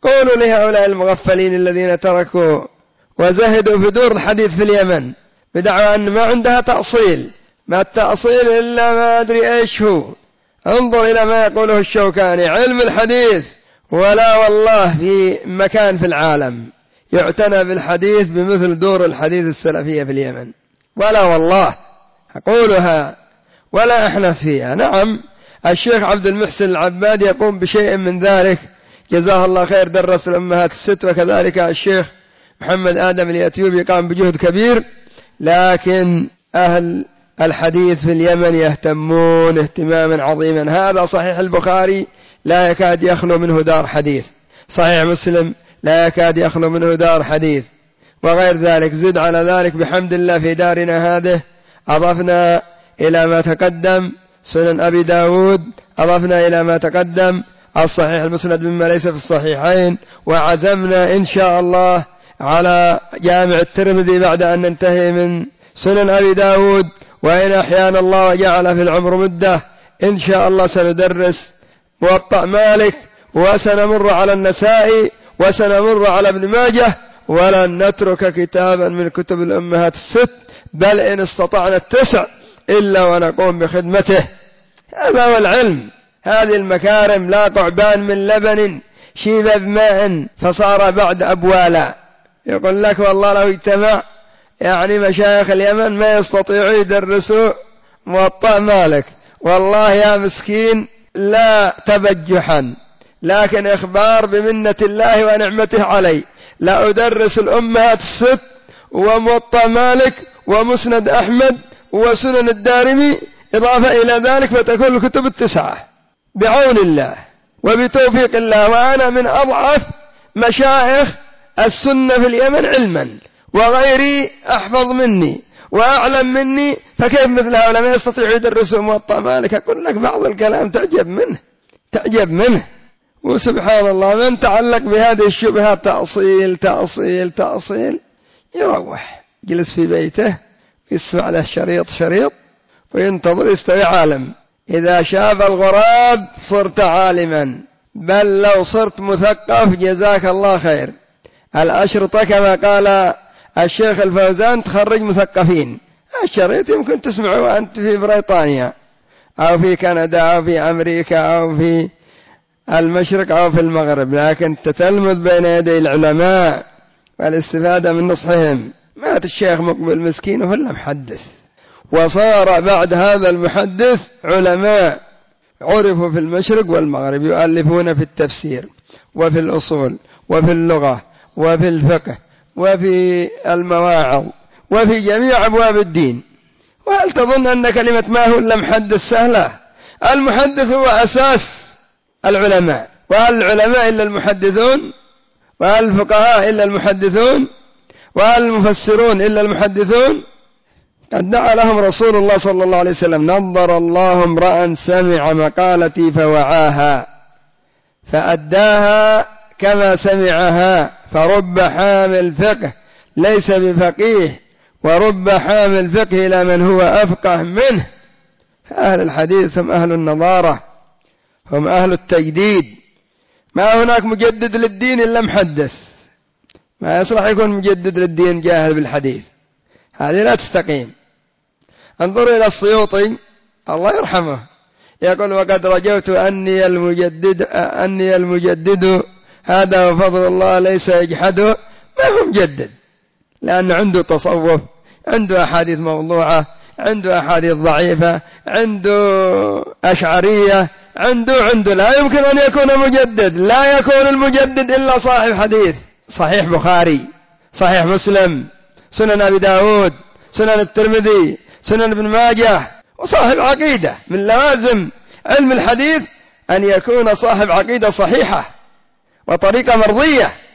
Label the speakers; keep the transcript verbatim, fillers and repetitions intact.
Speaker 1: قولوا لهؤلاء المغفلين الذين تركوا وزهدوا في دور الحديث في اليمن بدعوى أن ما عندها تأصيل، ما التأصيل إلا ما أدري إيش هو. انظر إلى ما يقوله الشوكاني: علم الحديث ولا والله في مكان في العالم يعتنى بالحديث بمثل دور الحديث السلفية في اليمن، ولا والله أقولها ولا أحنث فيها. نعم الشيخ عبد المحسن العباد يقوم بشيء من ذلك جزاه الله خير، درس الأمهات الست، وكذلك الشيخ محمد آدم اليأتيوبي قام بجهد كبير، لكن أهل الحديث في اليمن يهتمون اهتماما عظيما. هذا صحيح البخاري لا يكاد يخلو منه دار حديث، صحيح مسلم لا يكاد يخلو منه دار حديث، وغير ذلك. زد على ذلك بحمد الله في دارنا هذه أضفنا إلى ما تقدم سنن أبي داود، أضفنا إلى ما تقدم الصحيح المسند مما ليس في الصحيحين، وعزمنا إن شاء الله على جامع الترمذي بعد أن ننتهي من سنن أبي داود، وإن أحيانا الله وجعل في العمر مدة إن شاء الله سندرس موطأ مالك، وسنمر على النسائي، وسنمر على ابن ماجه، ولن نترك كتابا من كتب الأمهات الست، بل إن استطعنا التسع إلا ونقوم بخدمته. هذا هو العلم، هذه المكارم لا قعبان من لبن شيب بماء فصار بعد أبوالا. يقول لك والله لو اجتمع يعني مشايخ اليمن ما يستطيعوا يدرسوا موطأ مالك، والله يا مسكين لا تبجحا لكن إخبار بمنة الله ونعمته علي، لا أدرس الأمهات الست وموطأ مالك ومسند أحمد وسنن الدارمي إضافة إلى ذلك، فتكون الكتب التسعة بعون الله وبتوفيق الله. وأنا من أضعف مشايخ السنة في اليمن علما، وغيري أحفظ مني وأعلم مني، فكيف مثل هؤلاء ما يستطيع يدرسوا موطأ مالك؟ أقول لك بعض الكلام تعجب منه تعجب منه وسبحان الله من تعلق بهذه الشبهات تأصيل تأصيل تأصيل يروح جلس في بيته يسمع له شريط شريط وينتظر يستوي عالم. إذا شاف الغراب صرت عالما، بل لو صرت مثقف جزاك الله خير. الأشرطة كما قال الشيخ الفوزان تخرج مثقفين. الشريط يمكن تسمعه وأنت في بريطانيا أو في كندا أو في أمريكا أو في المشرق أو في المغرب، لكن تتلمذ بين يدي العلماء والاستفادة من نصحهم. مات الشيخ مقبل مسكين وهو محدث، وصار بعد هذا المحدث علماء عرفوا في المشرق والمغرب يؤلفون في التفسير وفي الأصول وفي اللغة وفي الفقه وفي المواعظ وفي جميع أبواب الدين. وهل تظن أن كلمة ما هو إلا محدث سهلة؟ المحدث هو أساس العلماء، وهل العلماء إلا المحدثون؟ وهل الفقهاء إلا المحدثون؟ وهل المفسرون إلا المحدثون؟ قد دعا لهم رسول الله صلى الله عليه وسلم: نظر الله امرأ سمع مقالتي فوعاها فأداها كما سمعها، فرب حامل فقه ليس بفقيه، ورب حامل فقه إلى من هو أفقه منه. أهل الحديث هم أهل النظارة، هم أهل التجديد. ما هناك مجدد للدين إلا محدث، ما يصلح يكون مجدد للدين جاهل بالحديث، هذه لا تستقيم. انظروا إلى السيوطي الله يرحمه يقول: وقد رجوت أني المجدد أني المجدد هذا وفضل الله ليس يجحده. ما هو مجدد، لأن عنده تصوف، عنده أحاديث موضوعة، عنده أحاديث ضعيفة، عنده أشعرية، عنده عنده لا يمكن أن يكون مجدد. لا يكون المجدد إلا صاحب حديث، صحيح بخاري، صحيح مسلم، سنن أبي داود، سنن الترمذي، سنن ابن ماجه، وصاحب عقيدة. من لوازم علم الحديث أن يكون صاحب عقيدة صحيحة وطريقة مرضية.